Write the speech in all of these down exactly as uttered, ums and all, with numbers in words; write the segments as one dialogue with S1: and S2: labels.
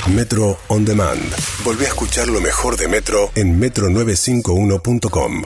S1: Metro On Demand. Volvé a escuchar lo mejor de Metro en metro novecientos cincuenta y uno punto com.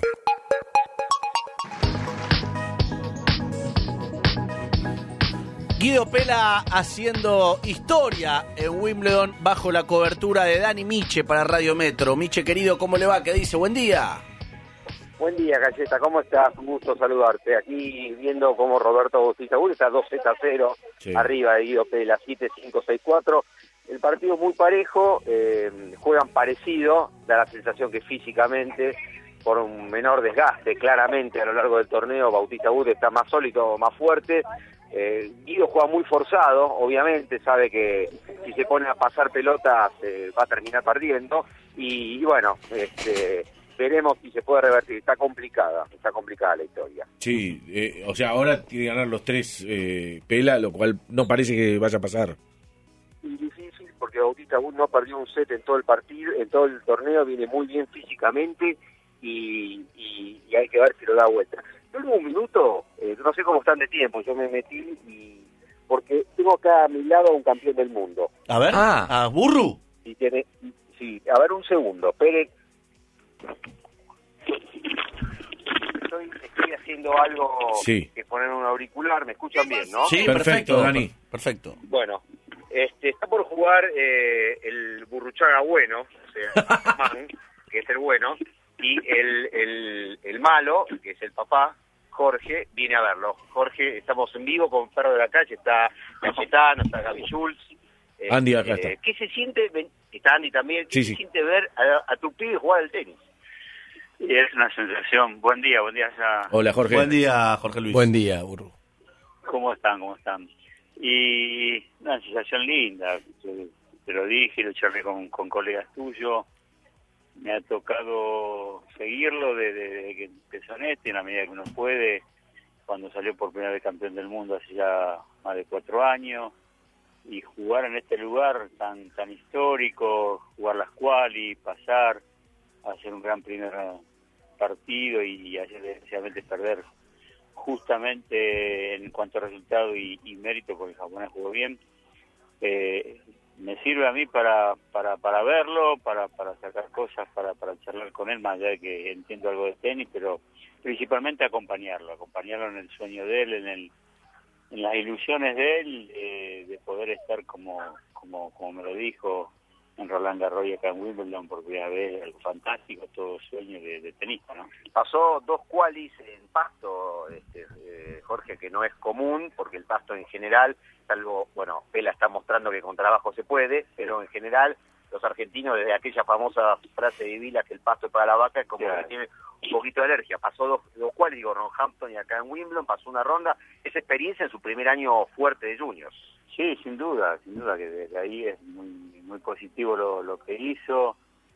S2: Guido Pela haciendo historia en Wimbledon bajo la cobertura de Dani Miche para Radio Metro. Miche, querido, ¿cómo le va? ¿Qué dice? Buen día.
S3: Buen día, Galleta, ¿cómo estás? Un gusto saludarte. Aquí viendo cómo Roberto Bautista Agut está dos a cero, sí, arriba de Guido Pela, siete cinco seis cuatro. El partido es muy parejo, eh, juegan parecido, da la sensación que físicamente, por un menor desgaste, claramente a lo largo del torneo, Bautista Agut está más sólido, más fuerte. Eh, Guido juega muy forzado, obviamente, sabe que si se pone a pasar pelotas eh, va a terminar perdiendo, y, y bueno, este, veremos si se puede revertir. Está complicada, está complicada la historia.
S4: Sí, eh, o sea, ahora tiene que ganar los tres eh, Pela, lo cual no parece que vaya a pasar.
S3: Y difícil, porque Bautista Agut no perdió un set en todo el partido, en todo el torneo, viene muy bien físicamente, y, y, y hay que ver si lo da vuelta. Tengo un minuto, eh, no sé cómo están de tiempo, yo me metí y porque tengo acá a mi lado a un campeón del mundo.
S2: A ver, ah, a Burru.
S3: Y tiene, sí, a ver un segundo, Pérez. Estoy, estoy haciendo algo,
S4: sí,
S3: que poner un auricular, me escuchan bien, ¿no?
S2: Sí,
S4: perfecto,
S2: perfecto,
S4: Dani.
S2: Perfecto.
S3: Bueno, este está por jugar eh, el Burruchaga bueno, o sea, Man, que es el bueno, y el, el, el malo, que es el papá, Jorge, viene a verlo. Jorge, estamos en vivo con Perro de la Calle, está Cayetano, está Gaby Schultz. Eh,
S4: Andy acá
S3: eh,
S4: está.
S3: ¿Qué se siente? Está Andy también. ¿Qué
S4: Sí,
S3: se
S4: sí.
S3: siente ver a, a tu pibe jugar al tenis?
S5: Y es una sensación. Buen día, buen día ya.
S4: Hola, Jorge.
S2: Buen día, Jorge Luis.
S4: Buen día, Burru.
S5: ¿Cómo están? ¿Cómo están? Y una sensación linda. Yo te lo dije, lo charlé con, con colegas tuyos. Me ha tocado seguirlo desde, desde que empezó en este, en la medida que uno puede, cuando salió por primera vez campeón del mundo hace ya más de cuatro años, y jugar en este lugar tan tan histórico, jugar las quali, pasar, hacer un gran primer partido y ayer desgraciadamente perder justamente en cuanto a resultado y, y mérito, porque el japonés jugó bien. Eh, me sirve a mí para para para verlo, para para sacar cosas, para para charlar con él, más allá de que entiendo algo de tenis, pero principalmente acompañarlo, acompañarlo en el sueño de él, en el en las ilusiones de él, eh, de poder estar como como como me lo dijo en Roland Garros y acá en Wimbledon por primera vez, algo fantástico, todo sueño de, de tenista, ¿no?
S3: Pasó dos qualis en pasto, este, eh, Jorge, que no es común, porque el pasto en general, salvo, bueno, Pela está mostrando que con trabajo se puede, pero en general los argentinos, desde aquella famosa frase de Vila que el pasto es para la vaca, es como claro, que tiene un poquito de alergia. Pasó dos, dos qualis, digo, Northampton y acá en Wimbledon, pasó una ronda, esa experiencia en su primer año fuerte de juniors.
S5: Sí, sin duda, sin duda que desde ahí es muy muy positivo lo, lo que hizo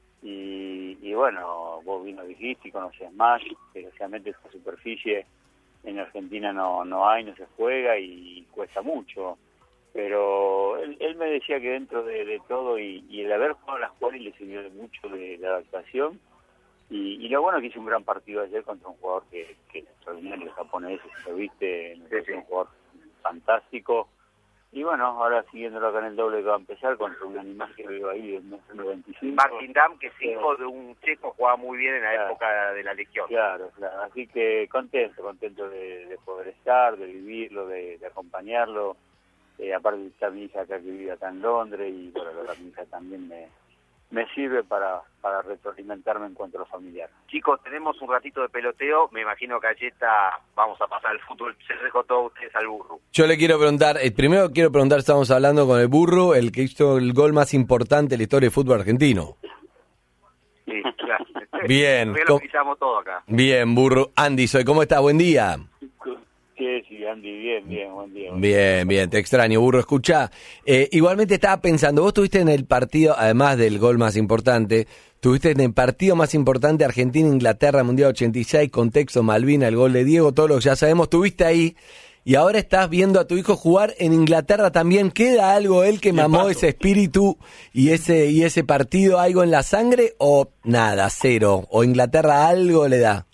S5: y, y bueno, vos vino dijiste y conocías más, desgraciadamente esta superficie en Argentina no no hay, no se juega y cuesta mucho, pero él, él me decía que dentro de, de todo y, y el haber jugado las cuales le sirvió de mucho de, de adaptación y, y lo bueno que hizo un gran partido ayer contra un jugador que, que es extraordinario, japonés, si lo viste, sí, sí, un jugador fantástico. Y bueno, ahora siguiéndolo acá en el doble que va a empezar contra un animal que veo ahí de noventa y cinco.
S3: Martin Dam, que es hijo de un checo, jugaba muy bien en la claro, época de la Legión.
S5: Claro, claro. Así que contento, contento de, de poder estar, de vivirlo, de, de acompañarlo. Eh, aparte está mi hija acá que vive acá en Londres y bueno, la mi hija también me, me sirve para, para retroalimentarme en cuanto a lo familiar.
S3: Chicos, tenemos un ratito de peloteo, me imagino que Galleta vamos a pasar al fútbol, se dejó todo ustedes al Burru.
S6: Yo le quiero preguntar, eh, primero quiero preguntar, estamos hablando con el Burru, el que hizo el gol más importante de la historia del fútbol argentino.
S3: Sí, claro.
S6: Bien.
S3: Lo pisamos todo acá.
S6: Bien, Burru. Andy, soy, ¿cómo estás? Buen día.
S5: Sí, sí, Andy, bien, bien, buen día. Buen
S6: bien,
S5: día.
S6: bien, te extraño, Burro. Escuchá, eh, igualmente estaba pensando, vos estuviste en el partido, además del gol más importante, estuviste en el partido más importante Argentina-Inglaterra, Mundial ochenta y seis, contexto Malvina, el gol de Diego, todo lo que ya sabemos, estuviste ahí y ahora estás viendo a tu hijo jugar en Inglaterra también. ¿Queda algo él que mamó ese espíritu y ese y ese partido, algo en la sangre o nada, cero? ¿O Inglaterra algo le da?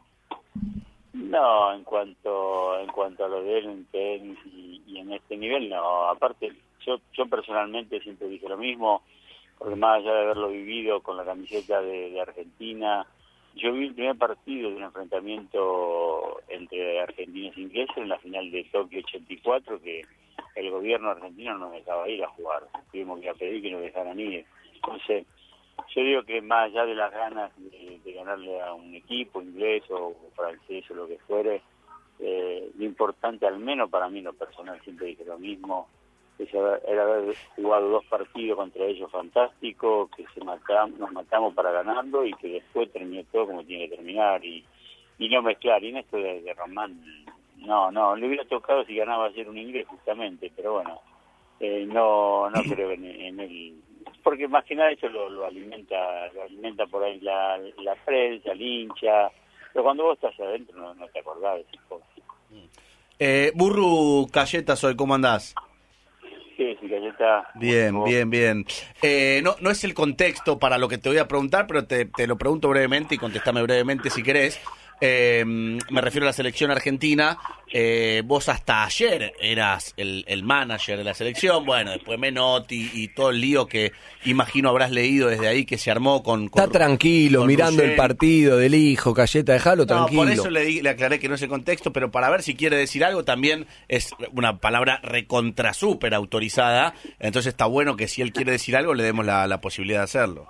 S5: No, en cuanto en cuanto a lo de él en tenis y, y en este nivel, no. Aparte, yo yo personalmente siempre dije lo mismo. porque más allá de haberlo vivido con la camiseta de, de Argentina, yo vi el primer partido de un enfrentamiento entre argentinos e ingleses en la final de Tokio ochenta y cuatro, que el gobierno argentino no nos dejaba ir a jugar, tuvimos que ir a pedir que nos dejaran ir. Entonces, yo digo que más allá de las ganas de, de ganarle a un equipo inglés o francés o lo que fuere, eh, lo importante, al menos para mí, lo personal, siempre dije lo mismo, es haber, era haber jugado dos partidos contra ellos fantásticos, que se matamos, nos matamos para ganarlo y que después terminó todo como tiene que terminar, y, y no mezclar. Y en esto de, de Román, no, no, le hubiera tocado si ganaba ayer un inglés justamente, pero bueno, eh, no, no creo en, en él. Porque más que nada eso lo, lo alimenta lo alimenta por ahí la, la prensa, el hincha, pero cuando vos estás adentro no, no te acordás de esas cosas.
S2: Eh, Burru Cayeta soy, ¿cómo andás?
S5: Sí, sí, Cayeta.
S2: Bien, bien, bien. Eh, no, no es el contexto para lo que te voy a preguntar, pero te, te lo pregunto brevemente y contestame brevemente si querés. Eh, me refiero a la selección argentina. Eh, vos hasta ayer eras el, el manager de la selección. Bueno, después Menotti y todo el lío que imagino habrás leído desde ahí que se armó con... con
S6: Está tranquilo, con mirando Ruggeri. El partido del hijo, Cayeta, dejalo
S2: no,
S6: tranquilo.
S2: Por eso le, di, le aclaré que no es el contexto, pero para ver si quiere decir algo también es una palabra recontra súper autorizada. Entonces está bueno que si él quiere decir algo le demos la, la posibilidad de hacerlo.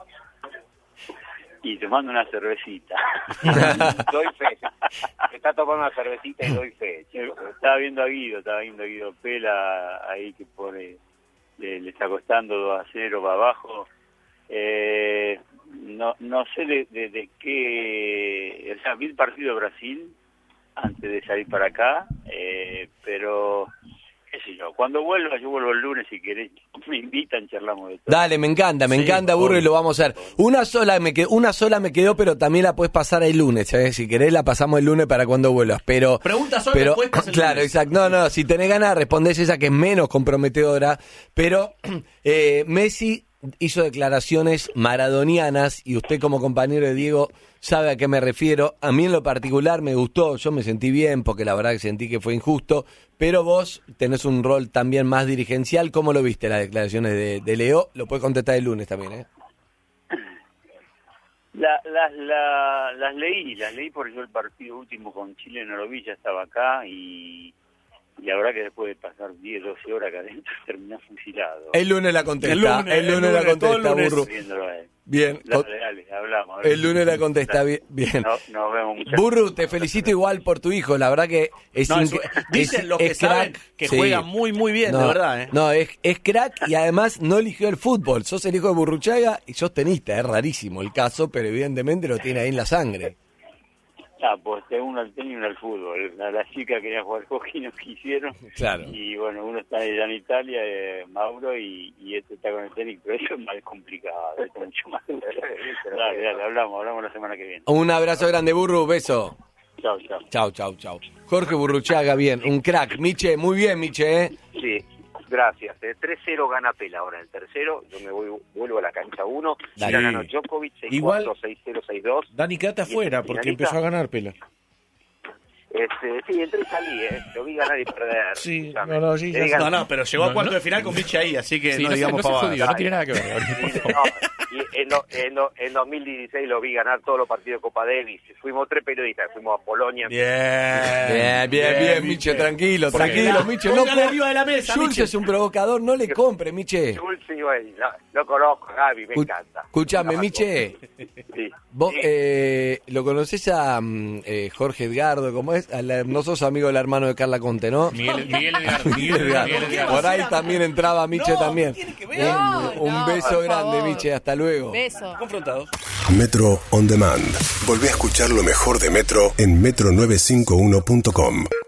S5: Y te mando una cervecita.
S3: Doy fe. Está tomando una cervecita y doy fe.
S5: Estaba viendo a Guido, estaba viendo a Guido Pela ahí que pone, le, le está costando dos a cero para abajo. Eh, no no sé de, de, de qué... O sea, vi el partido de Brasil antes de salir para acá, eh, pero... qué sé yo, cuando vuelva, yo vuelvo el lunes si querés, me invitan, charlamos de todo.
S6: Dale, me encanta, me
S2: sí,
S6: encanta, Burro,
S2: obvio.
S6: Y lo vamos a hacer. Una sola me quedó, una sola me quedó, pero también la puedes pasar el lunes, ¿sabes? Si querés la pasamos el lunes para cuando vuelvas, pero...
S2: Pregunta solo,
S6: pero,
S2: después pasa el
S6: claro,
S2: lunes.
S6: exacto, no, no, si tenés ganas respondés esa que es menos comprometedora, pero eh, Messi hizo declaraciones maradonianas y usted como compañero de Diego sabe a qué me refiero. A mí en lo particular me gustó, yo me sentí bien porque la verdad que sentí que fue injusto, pero vos tenés un rol también más dirigencial. ¿Cómo lo viste las declaraciones de, de Leo? Lo puedes contestar el lunes también, ¿eh?
S5: La, las, la, las leí, las leí porque yo el partido último con Chile no lo vi, ya estaba acá y... Y la verdad que después de pasar diez, doce horas acá adentro, terminás fusilado.
S6: El lunes la contesta,
S2: El lunes,
S6: el lunes,
S2: el lunes,
S6: la contesta,
S2: lunes.
S6: Burro. Bien.
S5: Dale, dale, hablamos.
S6: El lunes la contesta, bien. bien.
S5: No, nos vemos, muchachos.
S6: Burro, te felicito igual por tu hijo, la verdad que es...
S2: No, es-
S6: inc-
S2: dicen
S6: es-
S2: los que
S6: es
S2: saben
S6: crack.
S2: que
S6: Sí.
S2: juega muy, muy bien,
S6: no,
S2: de verdad, ¿eh?
S6: No, es, es crack y además no eligió el fútbol. Sos el hijo de Burruchaga y sos tenista, es rarísimo el caso, pero evidentemente lo tiene ahí en la sangre.
S5: Ah, pues uno al tenis y uno al fútbol. La, la chica quería jugar hockey, no quisieron.
S6: Claro.
S5: Y bueno, uno está allá en Italia, eh, Mauro, y, y este está con el tenis, pero eso es más complicado, es mucho más. Dale, dale, hablamos, hablamos la semana que viene.
S6: Un abrazo grande, Burru, beso.
S5: Chao, chao.
S6: Chau, chau, chau. Jorge Burruchaga, bien, un crack. Miche, muy bien, Miche, ¿eh?
S3: Sí, gracias. Eh, tres cero gana Pela ahora en el tercero. Yo me voy, vuelvo a la cancha uno.
S4: Dale.
S3: Ya ganó Djokovic seis cuatro, seis cero, seis dos.
S4: Dani, quédate afuera porque empezó a ganar Pela.
S3: Este, sí, entré y salí, ¿eh? Lo vi ganar y perder.
S4: Sí,
S3: Escuchame.
S4: no, no, sí, ya
S3: Le
S4: sé.
S2: No, no, pero llegó
S7: No,
S2: a cuarto
S7: no.
S2: de final con Miche ahí, así que
S7: Sí,
S2: no,
S7: no, se,
S2: digamos
S7: no se
S2: pavadas.
S7: jodió, no tiene nada que ver. por favor.
S3: No, y en, do- en, do- en dos mil dieciséis lo vi ganar todos los partidos de Copa Davis. Fuimos tres periodistas, fuimos a Polonia.
S2: Bien,
S6: Bien, bien, bien, Miche, tranquilo,
S2: Porque
S6: tranquilo,
S2: la-
S6: Miche. No
S2: póngala
S6: co-
S2: arriba de la mesa,
S6: Schultz
S2: Miche.
S6: es un provocador, no le compre, Miche.
S3: Dulce y bueno, lo, lo conozco, Gaby, me
S6: Escu-
S3: encanta.
S6: Escuchame,
S3: No,
S6: Miche.
S3: Sí.
S6: Vos
S3: Sí.
S6: eh, lo conocés a mm, eh, Jorge Edgardo, ¿cómo es? A la- no sos amigo del hermano de Carla Conte, ¿no?
S7: Miguel, Miguel Edgardo. Miguel
S6: Edgardo.
S7: Edgardo. Miguel Edgardo.
S6: Por ahí también entraba Miche
S2: No,
S6: también.
S2: tiene que ver.
S6: Un,
S8: No,
S6: un
S8: no,
S6: beso
S8: por
S6: grande,
S8: favor.
S6: Miche, hasta luego.
S8: Beso.
S2: confrontados.
S1: Metro On Demand. Volvé a escuchar lo mejor de Metro en metro novecientos cincuenta y uno punto com.